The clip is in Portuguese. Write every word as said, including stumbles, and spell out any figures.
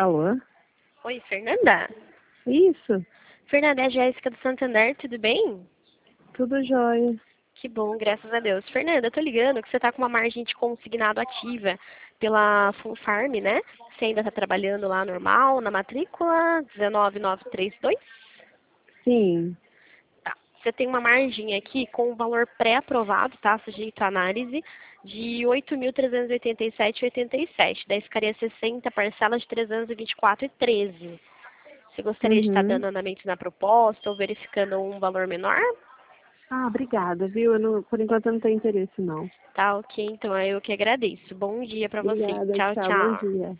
Alô? Oi, Fernanda? Isso, Fernanda, é a Jéssica do Santander, tudo bem? tudo jóia. Que bom, graças a Deus. Fernanda, eu tô ligando que você tá com uma margem de consignado ativa pela Full Farm, né? Você ainda tá trabalhando lá normal, na matrícula um nove nove três dois? Sim. Tá. Você tem uma margem aqui com o valor pré-aprovado, tá? Sujeito à análise, de oito mil trezentos e oitenta e sete vírgula oitenta e sete. Daí ficaria sessenta parcelas de trezentos e vinte e quatro vírgula treze. Você gostaria de estar Uhum. dando andamento na proposta ou verificando um valor menor? Ah, obrigada, viu? Eu não, por enquanto eu não tenho interesse, não. Tá, ok, então eu que agradeço. Bom dia pra você. Obrigada, Tchau, tchau, bom tchau. dia.